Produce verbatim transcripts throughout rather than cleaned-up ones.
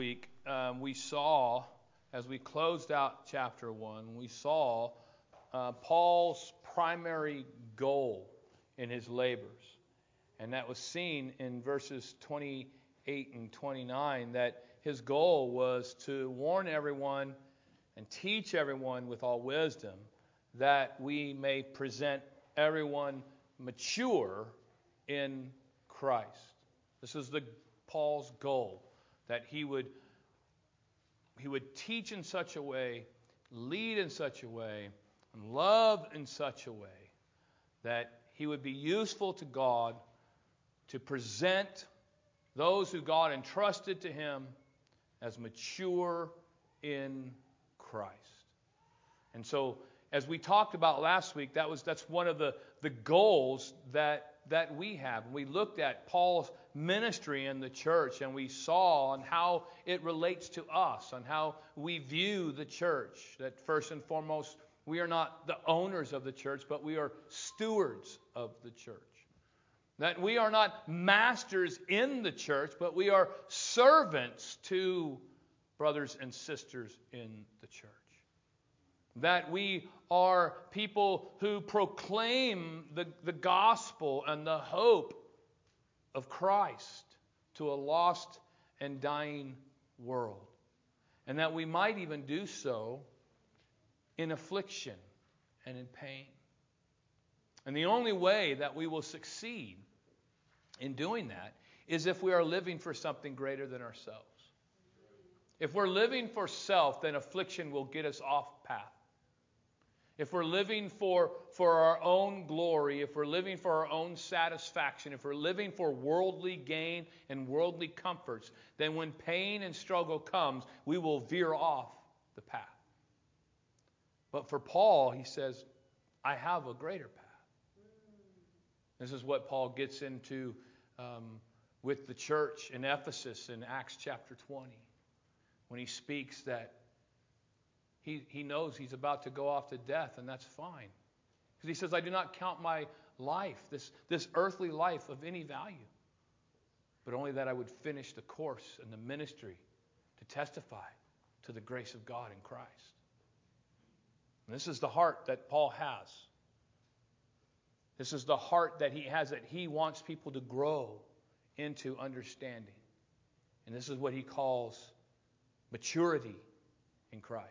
week, um, we saw, as we closed out chapter one, we saw uh, Paul's primary goal in his labors. And that was seen in verses twenty-eight and twenty-nine, that his goal was to warn everyone and teach everyone with all wisdom, that we may present everyone mature in Christ. This is the Paul's goal, that he would he would teach in such a way, lead in such a way, and love in such a way that he would be useful to God to present those who God entrusted to him as mature in Christ. And so, as we talked about last week, that was that's one of the, the goals that that we have. We looked at Paul's ministry in the church, and we saw on how it relates to us, on how we view the church. That first and foremost, we are not the owners of the church, but we are stewards of the church. That we are not masters in the church, but we are servants to brothers and sisters in the church. That we are people who proclaim the, the gospel and the hope of Christ to a lost and dying world. And that we might even do so in affliction and in pain. And the only way that we will succeed in doing that is if we are living for something greater than ourselves. If we're living for self, then affliction will get us off path. If we're living for, for our own glory, if we're living for our own satisfaction, if we're living for worldly gain and worldly comforts, then when pain and struggle comes, we will veer off the path. But for Paul, he says, I have a greater path. This is what Paul gets into um, with the church in Ephesus in Acts chapter twenty, when he speaks that He, he knows he's about to go off to death, and that's fine. Because he says, I do not count my life, this, this earthly life, of any value, but only that I would finish the course and the ministry to testify to the grace of God in Christ. And this is the heart that Paul has. This is the heart that he has, that he wants people to grow into understanding. And this is what he calls maturity in Christ.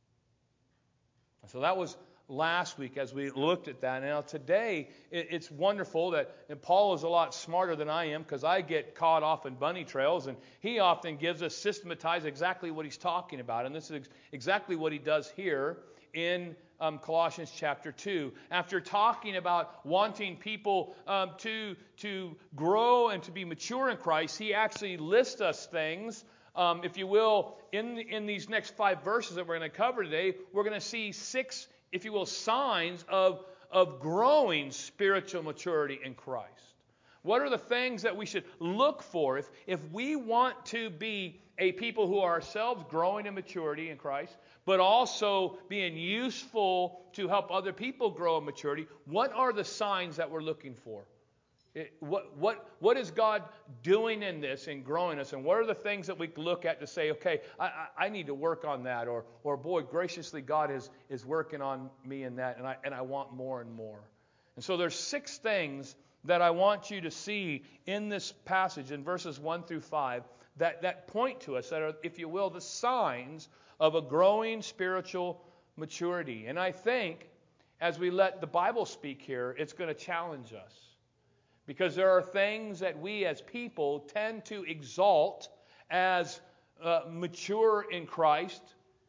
So that was last week as we looked at that. Now today, it's wonderful that and Paul is a lot smarter than I am, because I get caught off in bunny trails, and he often gives us systematized exactly what he's talking about. And this is exactly what he does here in um, Colossians chapter two. After talking about wanting people um, to, to grow and to be mature in Christ, he actually lists us things. Um, if you will, in, in these next five verses that we're going to cover today, we're going to see six, if you will, signs of, of growing spiritual maturity in Christ. What are the things that we should look for if, if we want to be a people who are ourselves growing in maturity in Christ, but also being useful to help other people grow in maturity? What are the signs that we're looking for? It, what what what is God doing in this and growing us? And what are the things that we look at to say, okay, I, I, I need to work on that, or or boy, graciously God is is working on me in that, and I and I want more and more. And so there's six things that I want you to see in this passage in verses one through five that, that point to us, that are, if you will, the signs of a growing spiritual maturity. And I think as we let the Bible speak here, it's going to challenge us. Because there are things that we as people tend to exalt as uh, mature in Christ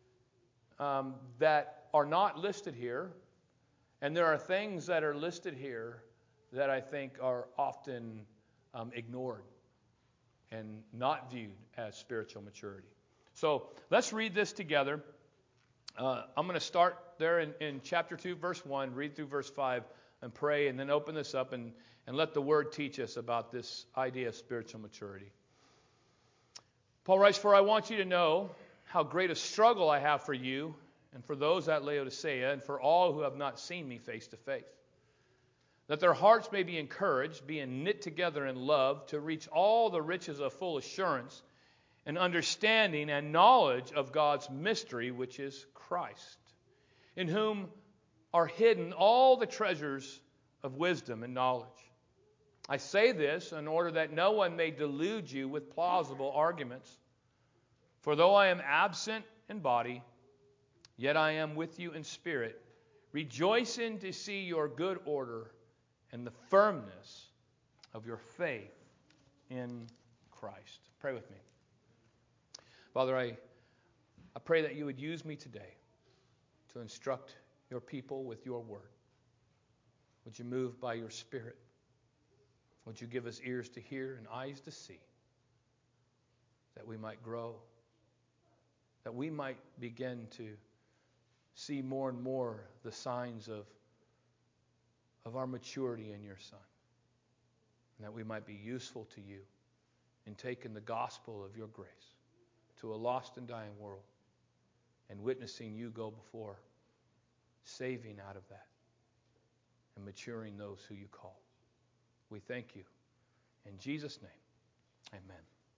um, that are not listed here. And there are things that are listed here that I think are often um, ignored and not viewed as spiritual maturity. So let's read this together. Uh, I'm going to start there in, in chapter two, verse one, read through verse five, and pray, and then open this up and And let the Word teach us about this idea of spiritual maturity. Paul writes, For I want you to know how great a struggle I have for you and for those at Laodicea and for all who have not seen me face to face, that their hearts may be encouraged, being knit together in love, to reach all the riches of full assurance and understanding and knowledge of God's mystery, which is Christ, in whom are hidden all the treasures of wisdom and knowledge. I say this in order that no one may delude you with plausible arguments. For though I am absent in body, yet I am with you in spirit, rejoicing to see your good order and the firmness of your faith in Christ. Pray with me. Father, I, I pray that you would use me today to instruct your people with your word. Would you move by your Spirit? Would you give us ears to hear and eyes to see, that we might grow, that we might begin to see more and more the signs of, of our maturity in your Son, and that we might be useful to you in taking the gospel of your grace to a lost and dying world and witnessing you go before, saving out of that and maturing those who you call. We thank you. In Jesus' name, amen.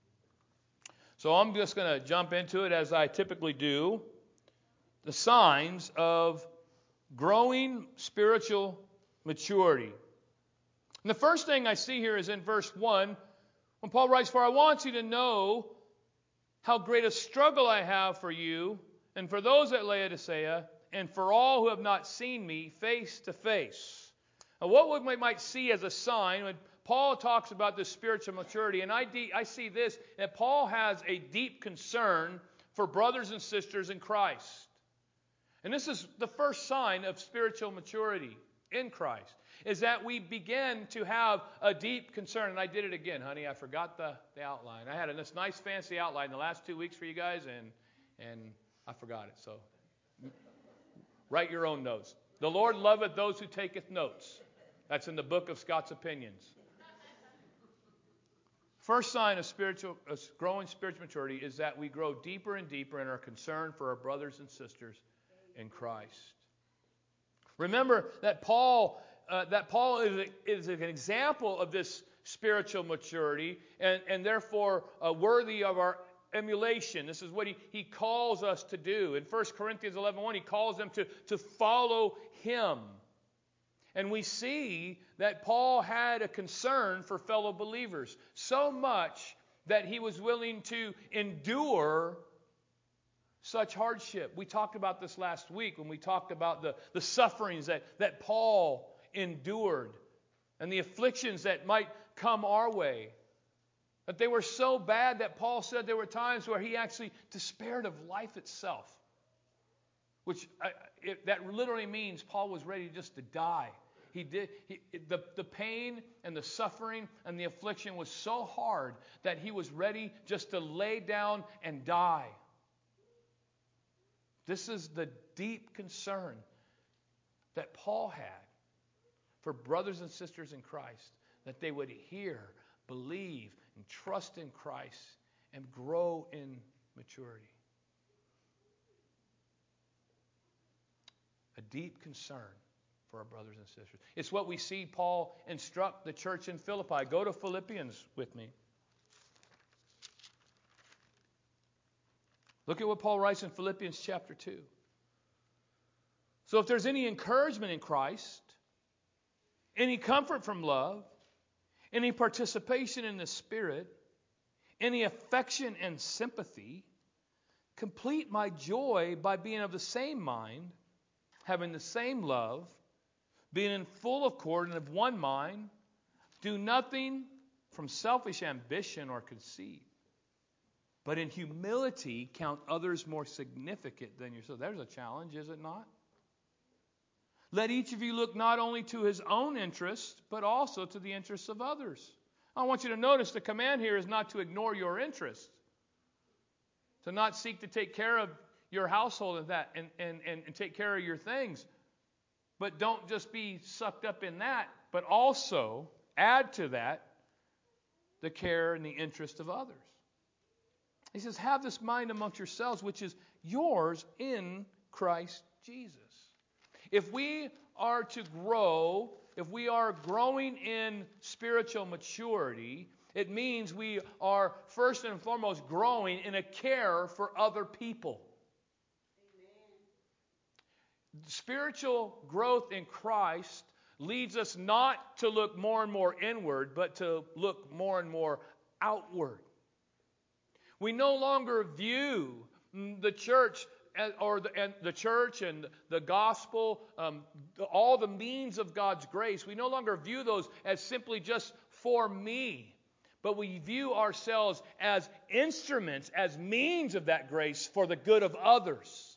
So I'm just going to jump into it as I typically do. The signs of growing spiritual maturity. And the first thing I see here is in verse one, when Paul writes, "For I want you to know how great a struggle I have for you and for those at Laodicea and for all who have not seen me face to face." Now, what we might see as a sign when Paul talks about this spiritual maturity, and I, de- I see this, that Paul has a deep concern for brothers and sisters in Christ. And this is the first sign of spiritual maturity in Christ, is that we begin to have a deep concern. And I did it again, honey. I forgot the, the outline. I had a, this nice fancy outline the last two weeks for you guys, and and I forgot it. So write your own notes. The Lord loveth those who taketh notes. That's in the book of Scott's Opinions. First sign of spiritual, of growing spiritual maturity is that we grow deeper and deeper in our concern for our brothers and sisters in Christ. Remember that Paul, uh, that Paul is, a, is an example of this spiritual maturity, and, and therefore uh, worthy of our emulation. This is what he, he calls us to do. In First Corinthians eleven one, he calls them to, to follow him. And we see that Paul had a concern for fellow believers, so much that he was willing to endure such hardship. We talked about this last week when we talked about the, the sufferings that, that Paul endured and the afflictions that might come our way. That they were so bad that Paul said there were times where he actually despaired of life itself. Which I, it, that literally means Paul was ready just to die. He did he, the, the pain and the suffering and the affliction was so hard that he was ready just to lay down and die. This is the deep concern that Paul had for brothers and sisters in Christ, that they would hear, believe, and trust in Christ and grow in maturity. A deep concern for our brothers and sisters. It's what we see Paul instruct the church in Philippi. Go to Philippians with me. Look at what Paul writes in Philippians chapter two. So if there's any encouragement in Christ, any comfort from love, any participation in the Spirit, any affection and sympathy, complete my joy by being of the same mind, having the same love, being in full accord and of one mind. Do nothing from selfish ambition or conceit, but in humility count others more significant than yourself. There's a challenge, is it not? Let each of you look not only to his own interests, but also to the interests of others. I want you to notice the command here is not to ignore your interests, to not seek to take care of your household and that, and, and, and, and take care of your things. But don't just be sucked up in that, but also add to that the care and the interest of others. He says, have this mind amongst yourselves, which is yours in Christ Jesus. If we are to grow, if we are growing in spiritual maturity, It means we are first and foremost growing in a care for other people. Amen. Spiritual growth in Christ leads us not to look more and more inward, but to look more and more outward. We no longer view the church or the, and the church and the gospel, um, all the means of God's grace. We no longer view those as simply just for me, but we view ourselves as instruments, as means of that grace for the good of others.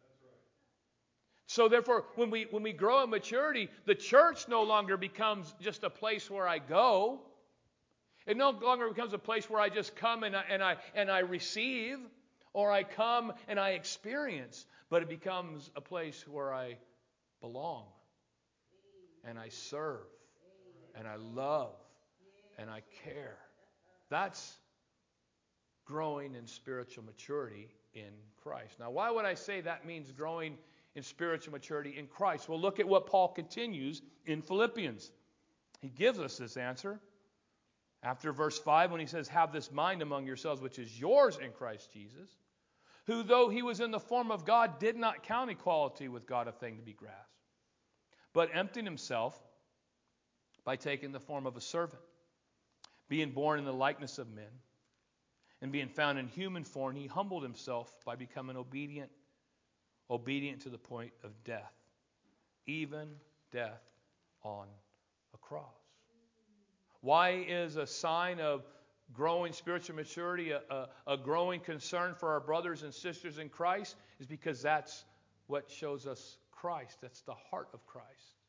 So therefore, when we when we grow in maturity, the church no longer becomes just a place where I go. It no longer becomes a place where I just come and I, and I and I receive, or I come and I experience, but it becomes a place where I belong, and I serve, and I love, and I care. That's growing in spiritual maturity in Christ. Now, why would I say that means growing in spiritual maturity in Christ? Well, look at what Paul continues in Philippians. He gives us this answer. After verse five, when he says, "Have this mind among yourselves, which is yours in Christ Jesus, who, though he was in the form of God, did not count equality with God a thing to be grasped, but emptied himself by taking the form of a servant, being born in the likeness of men, and being found in human form, he humbled himself by becoming obedient, obedient to the point of death, even death on a cross." Why is a sign of growing spiritual maturity a, a, a growing concern for our brothers and sisters in Christ? Is because that's what shows us Christ. That's the heart of Christ.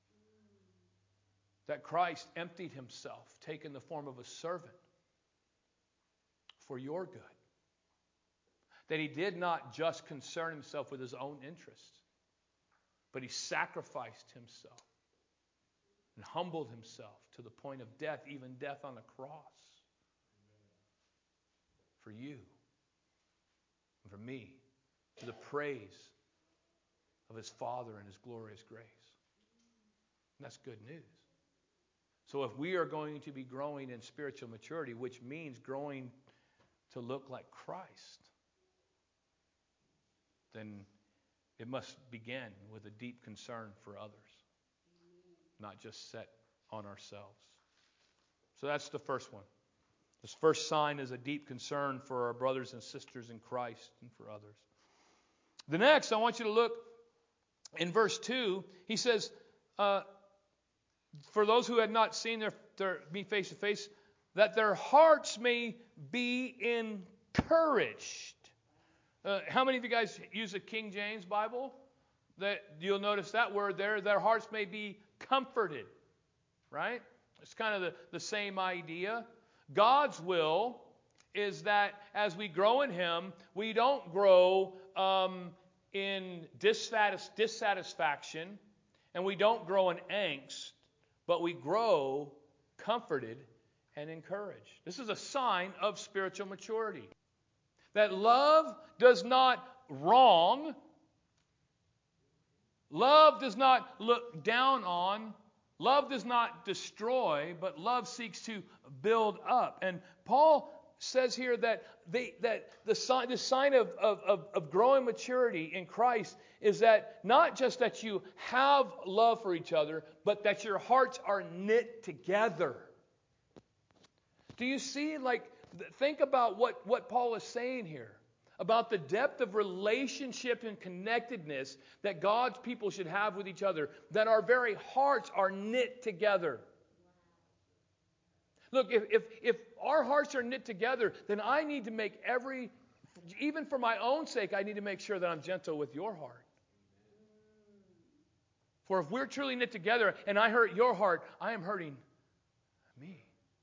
That Christ emptied himself, taking the form of a servant for your good. That he did not just concern himself with his own interests, but he sacrificed himself and humbled himself to the point of death, even death on the cross. For you and for me, to the praise of his Father and his glorious grace. And that's good news. So if we are going to be growing in spiritual maturity, which means growing to look like Christ, then it must begin with a deep concern for others, not just set on ourselves. So that's the first one. This first sign is a deep concern for our brothers and sisters in Christ and for others. The next, I want you to look in verse two. He says, uh, for those who had not seen their, their, me face to face, that their hearts may be encouraged. Uh, how many of you guys use a King James Bible? That you'll notice that word there, their hearts may be comforted. Right? It's kind of the, the same idea. God's will is that as we grow in him, we don't grow um, in dissatis- dissatisfaction, and we don't grow in angst, but we grow comforted and encouraged. This is a sign of spiritual maturity. That love does not wrong. Love does not look down on. Love does not destroy, but love seeks to build up. And Paul says here that they, that the sign, the sign of, of, of growing maturity in Christ is that not just that you have love for each other, but that your hearts are knit together. Do you see, like, think about what, what Paul is saying here. About the depth of relationship and connectedness that God's people should have with each other, that our very hearts are knit together. Look, if, if, if our hearts are knit together, then I need to make every, even for my own sake, I need to make sure that I'm gentle with your heart. For if we're truly knit together and I hurt your heart, I am hurting me.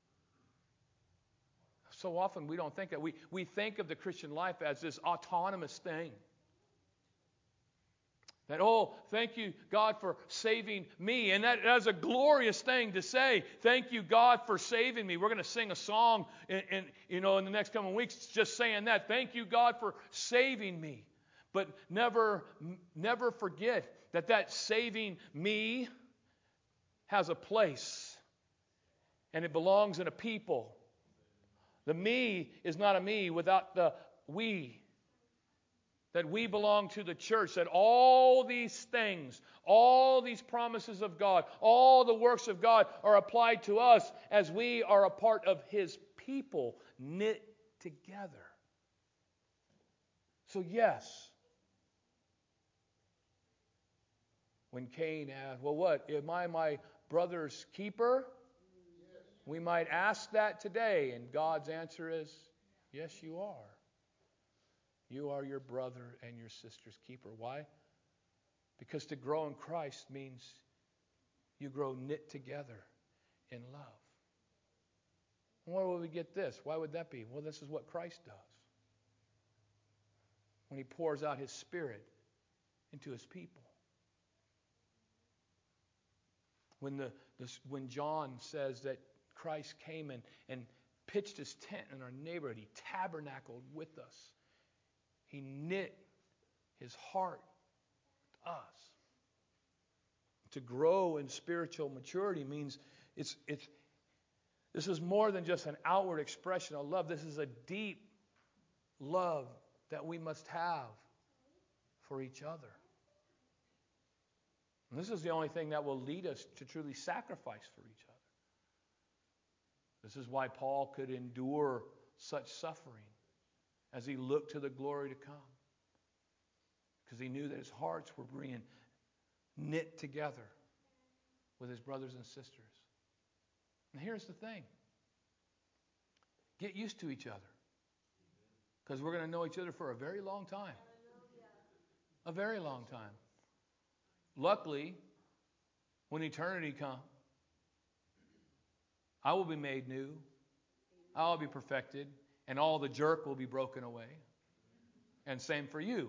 So often we don't think that. We, we think of the Christian life as this autonomous thing. That, oh, thank you, God, for saving me. And that, that is a glorious thing to say. Thank you, God, for saving me. We're going to sing a song in, in, you know, in the next coming weeks just saying that. Thank you, God, for saving me. But never, never forget that that saving me has a place. And it belongs in a people. The me is not a me without the we. That we belong to the church, that all these things, all these promises of God, all the works of God are applied to us as we are a part of His people, knit together. So yes, when Cain asked, well, what, am I my brother's keeper? We might ask that today, and God's answer is, yes, you are. You are your brother and your sister's keeper. Why? Because to grow in Christ means you grow knit together in love. Where would we get this? Why would that be? Well, this is what Christ does. When He pours out His Spirit into His people. When, the, the, when John says that Christ came and, and pitched His tent in our neighborhood, He tabernacled with us. He knit His heart with us. To grow in spiritual maturity means it's it's this is more than just an outward expression of love. This is a deep love that we must have for each other. And this is the only thing that will lead us to truly sacrifice for each other. This is why Paul could endure such suffering as he looked to the glory to come. Because he knew that his hearts were being knit together with his brothers and sisters. And here's the thing. Get used to each other. Because we're going to know each other for a very long time. A very long time. Luckily, when eternity comes, I will be made new. I will be perfected. And all the jerk will be broken away. And same for you.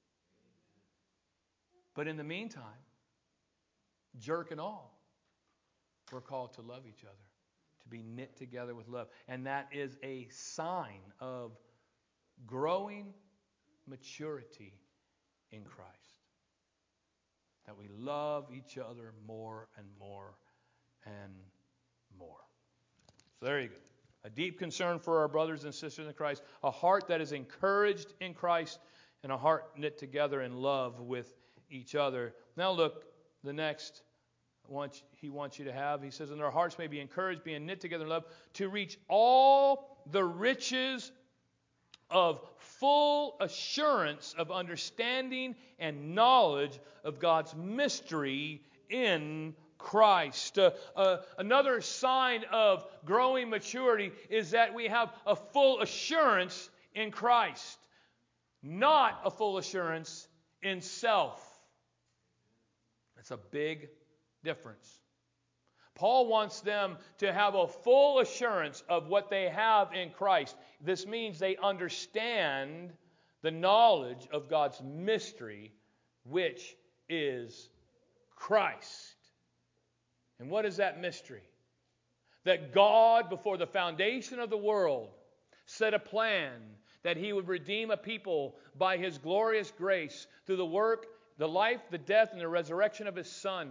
But in the meantime, jerk and all, we're called to love each other. To be knit together with love. And that is a sign of growing maturity in Christ. That we love each other more and more and more. So there you go. A deep concern for our brothers and sisters in Christ. A heart that is encouraged in Christ. And a heart knit together in love with each other. Now look, the next one he wants you to have. He says, and their hearts may be encouraged, being knit together in love, to reach all the riches of full assurance of understanding and knowledge of God's mystery in Christ. Uh, uh, another sign of growing maturity is that we have a full assurance in Christ, not a full assurance in self. That's a big difference. Paul wants them to have a full assurance of what they have in Christ. This means they understand the knowledge of God's mystery, which is Christ. And what is that mystery? That God, before the foundation of the world, set a plan that He would redeem a people by His glorious grace through the work, the life, the death, and the resurrection of His Son.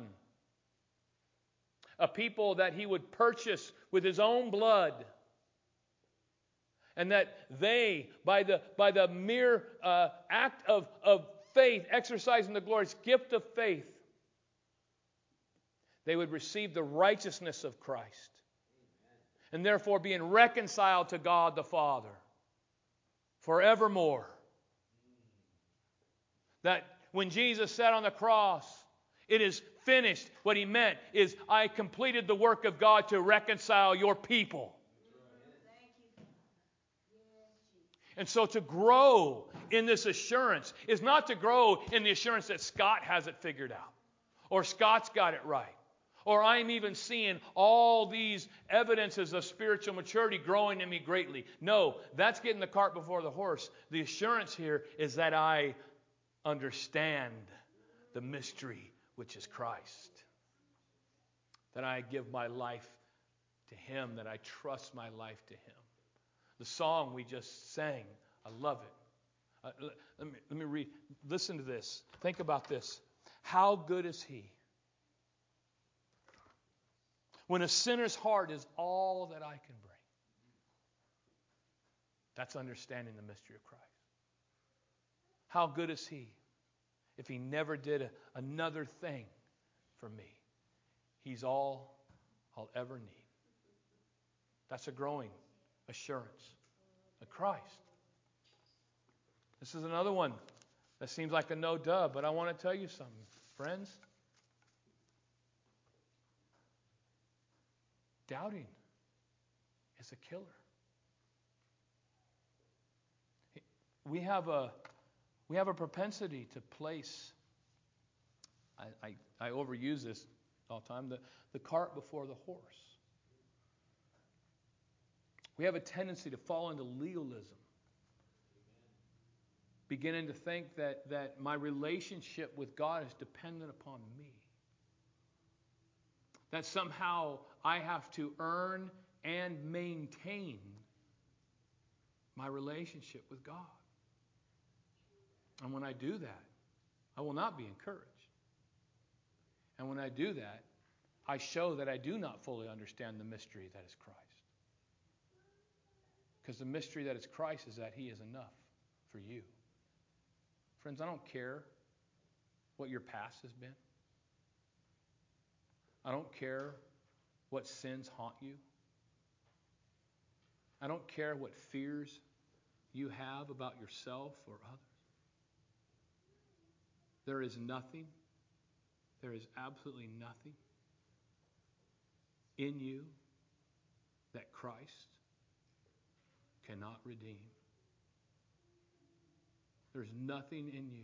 A people that He would purchase with His own blood. And that they, by the, by the mere uh, act of, of faith, exercising the glorious gift of faith, they would receive the righteousness of Christ. And therefore being reconciled to God the Father forevermore. That when Jesus said on the cross, it is finished, what He meant is, I completed the work of God to reconcile your people. And so to grow in this assurance is not to grow in the assurance that Scott has it figured out. Or Scott's got it right. Or I'm even seeing all these evidences of spiritual maturity growing in me greatly. No, that's getting the cart before the horse. The assurance here is that I understand the mystery, which is Christ. That I give my life to Him, that I trust my life to Him. The song we just sang, I love it. Uh, let me, let me read. Listen to this. Think about this. How good is He? When a sinner's heart is all that I can bring. That's understanding the mystery of Christ. How good is He if He never did a, another thing for me? He's all I'll ever need. That's a growing assurance of Christ. This is another one that seems like a no-duh, but I want to tell you something, friends. Doubting is a killer. We have a we have a propensity to place, I, I, I overuse this all the time, the, the cart before the horse. We have a tendency to fall into legalism, beginning to think that, that my relationship with God is dependent upon me. That somehow I have to earn and maintain my relationship with God. And when I do that, I will not be encouraged. And when I do that, I show that I do not fully understand the mystery that is Christ. Because the mystery that is Christ is that He is enough for you. Friends, I don't care what your past has been. I don't care what sins haunt you. I don't care what fears you have about yourself or others. There is nothing, there is absolutely nothing in you that Christ cannot redeem. There's nothing in you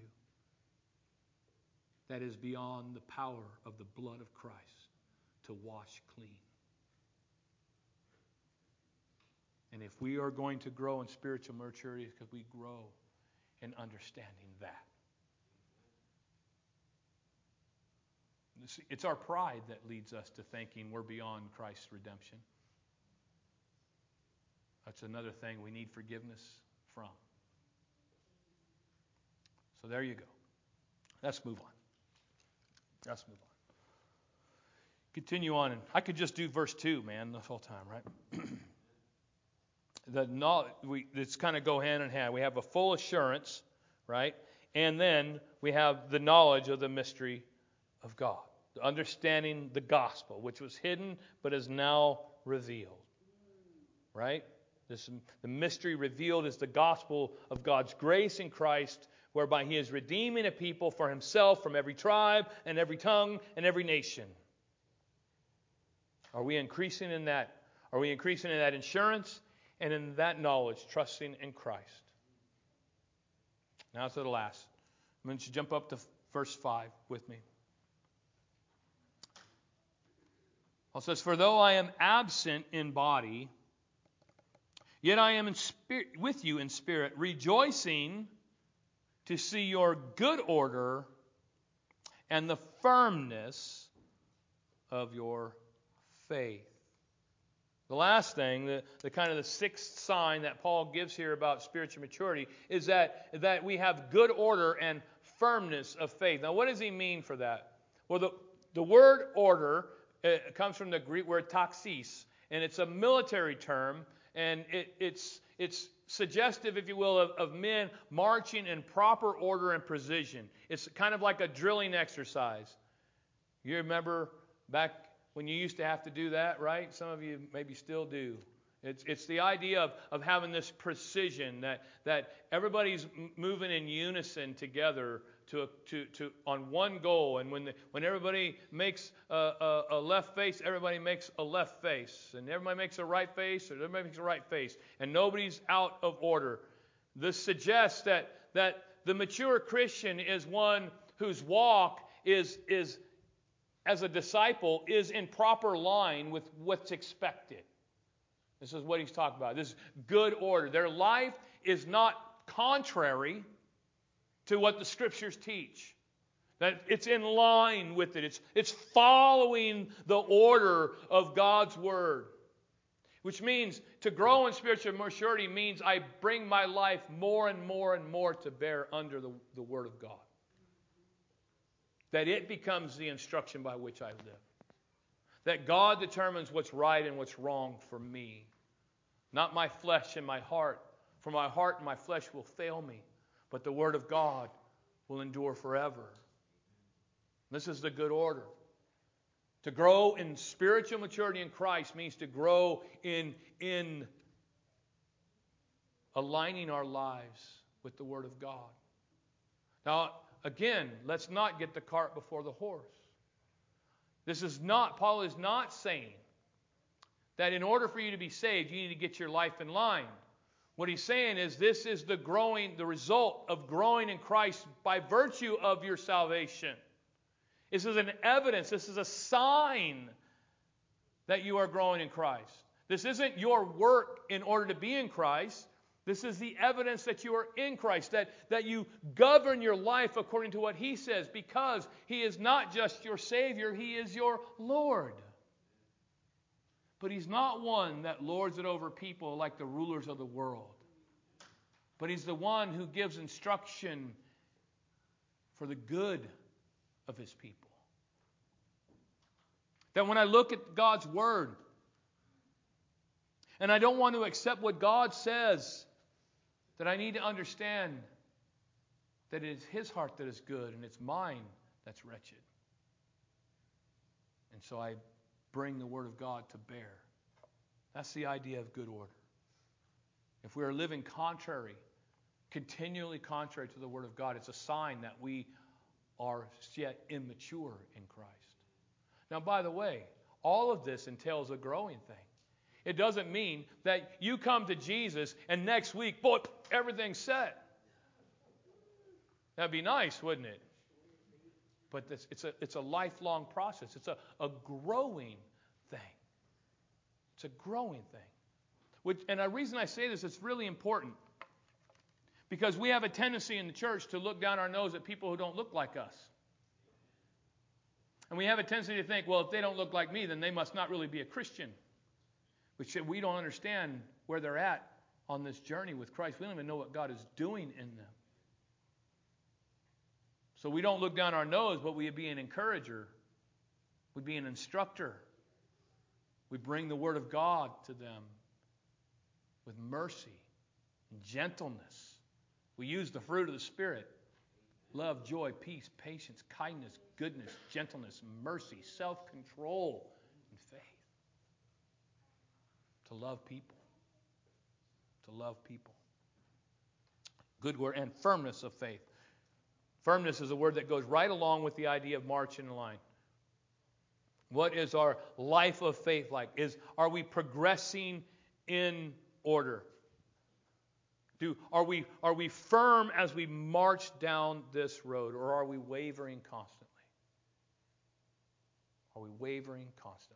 that is beyond the power of the blood of Christ to wash clean. And if we are going to grow in spiritual maturity, it's because we grow in understanding that. It's our pride that leads us to thinking we're beyond Christ's redemption. That's another thing we need forgiveness from. So there you go. Let's move on. Let's move on. Continue on. And I could just do verse two, man, the whole time, right? the knowledge, we, it's kind of go hand in hand. We have a full assurance, right? And then we have the knowledge of the mystery of God. Understanding the gospel, which was hidden but is now revealed. Right? This, the mystery revealed is the gospel of God's grace in Christ, whereby He is redeeming a people for Himself from every tribe and every tongue and every nation. Are we increasing in that? Are we increasing in that assurance and in that knowledge, trusting in Christ? Now to the last. I'm going to jump up to verse five with me. Paul says, "For though I am absent in body, yet I am in spirit, with you in spirit, rejoicing to see your good order and the firmness of your faith." The last thing, the, the kind of the sixth sign that Paul gives here about spiritual maturity is that, that we have good order and firmness of faith. Now, what does he mean for that? Well, the, the word order it comes from the Greek word taxis, and it's a military term, and it, it's it's suggestive, if you will, of, of men marching in proper order and precision. It's kind of like a drilling exercise. You remember back when you used to have to do that, right? Some of you maybe still do. It's it's the idea of, of having this precision, that that everybody's moving in unison together to a, to to on one goal. And when the, when everybody makes a, a, a left face, everybody makes a left face, and everybody makes a right face, or everybody makes a right face, and nobody's out of order. This suggests that that the mature Christian is one whose walk is is as a disciple is in proper line with what's expected. This is what he's talking about. This good order. Their life is not contrary to what the Scriptures teach. That it's in line with it. It's, it's following the order of God's Word. Which means to grow in spiritual maturity means I bring my life more and more and more to bear under the, the Word of God. That it becomes the instruction by which I live. That God determines what's right and what's wrong for me. Not my flesh and my heart For my heart and my flesh will fail me, but the word of God will endure forever. This is the good order. To grow in spiritual maturity in Christ means to grow in, in aligning our lives with the Word of God. Now, again, let's not get the cart before the horse. This is not, Paul is not saying that in order for you to be saved, you need to get your life in line. What he's saying is this is the growing, the result of growing in Christ by virtue of your salvation. This is an evidence, this is a sign that you are growing in Christ. This isn't your work in order to be in Christ. This is the evidence that you are in Christ, that, that you govern your life according to what He says, because He is not just your Savior, He is your Lord. But He's not one that lords it over people like the rulers of the world. But He's the one who gives instruction for the good of His people. That when I look at God's Word, and I don't want to accept what God says, that I need to understand that it is His heart that is good, and it's mine that's wretched. And so I bring the Word of God to bear. That's the idea of good order. If we are living contrary, continually contrary to the Word of God, it's a sign that we are yet immature in Christ. Now, by the way, all of this entails a growing thing. It doesn't mean that you come to Jesus and next week, boy, everything's set. That'd be nice, wouldn't it? But this, it's a it's a lifelong process. It's a, a growing thing. It's a growing thing. Which, and the reason I say this, it's really important. Because we have a tendency in the church to look down our nose at people who don't look like us. And we have a tendency to think, well, if they don't look like me, then they must not really be a Christian. Which we don't understand where they're at on this journey with Christ. We don't even know what God is doing in them. So we don't look down our nose, but we be an encourager. We be an instructor. We bring the Word of God to them with mercy and gentleness. We use the fruit of the Spirit. Love, joy, peace, patience, kindness, goodness, gentleness, mercy, self-control, and faith. To love people. To love people. Good word. And firmness of faith. Firmness is a word that goes right along with the idea of marching in line. What is our life of faith like? Is are we progressing in order? Do, are we are we firm as we march down this road, or are we wavering constantly? Are we wavering constantly?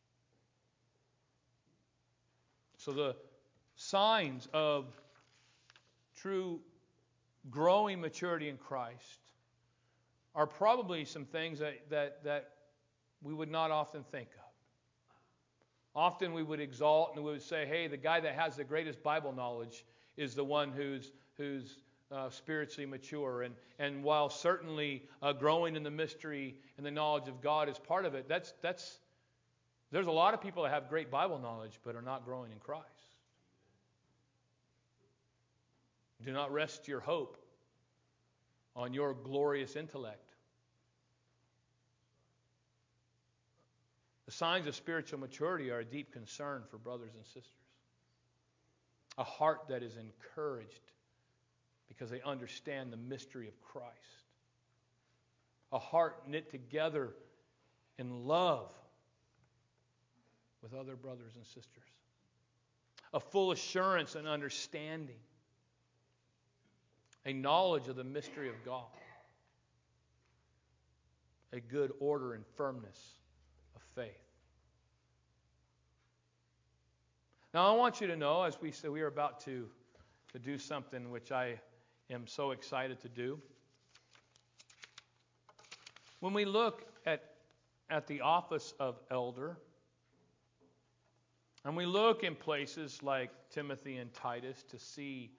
So the signs of true growing maturity in Christ are probably some things that, that, that we would not often think of. Often we would exalt and we would say, hey, the guy that has the greatest Bible knowledge is the one who's who's uh, spiritually mature. And, and while certainly uh, growing in the mystery and the knowledge of God is part of it, that's that's there's a lot of people that have great Bible knowledge but are not growing in Christ. Do not rest your hope on your glorious intellect. The signs of spiritual maturity are a deep concern for brothers and sisters. A heart that is encouraged because they understand the mystery of Christ. A heart knit together in love with other brothers and sisters. A full assurance and understanding. A knowledge of the mystery of God. A good order and firmness of faith. Now I want you to know, as we say, we are about to, to do something which I am so excited to do. When we look at, at the office of elder, and we look in places like Timothy and Titus to see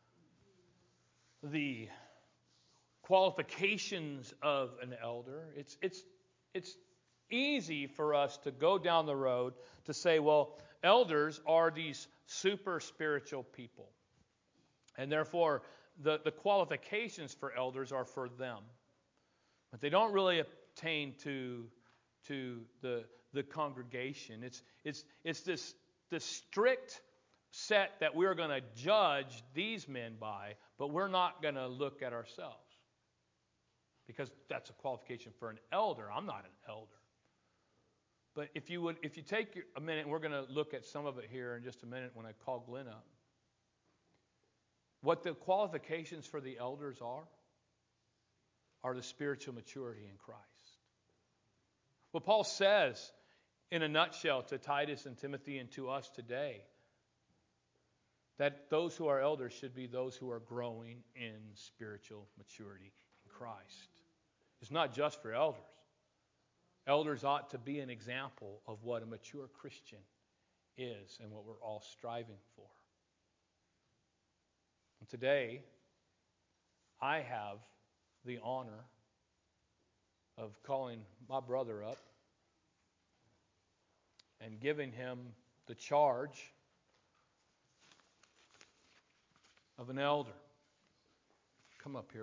the qualifications of an elder, it's it's it's easy for us to go down the road to say, well, elders are these super spiritual people. And therefore, the, the qualifications for elders are for them. But they don't really attain to, to the, the congregation. It's, it's, it's this, this strict set that we're going to judge these men by, but we're not going to look at ourselves. Because that's a qualification for an elder. I'm not an elder. But if you would, if you take a minute, and we're going to look at some of it here in just a minute when I call Glenn up. What the qualifications for the elders are, are the spiritual maturity in Christ. What Paul says in a nutshell to Titus and Timothy and to us today, that those who are elders should be those who are growing in spiritual maturity in Christ. It's not just for elders. Elders ought to be an example of what a mature Christian is and what we're all striving for. And today, I have the honor of calling my brother up and giving him the charge of an elder. Come up here.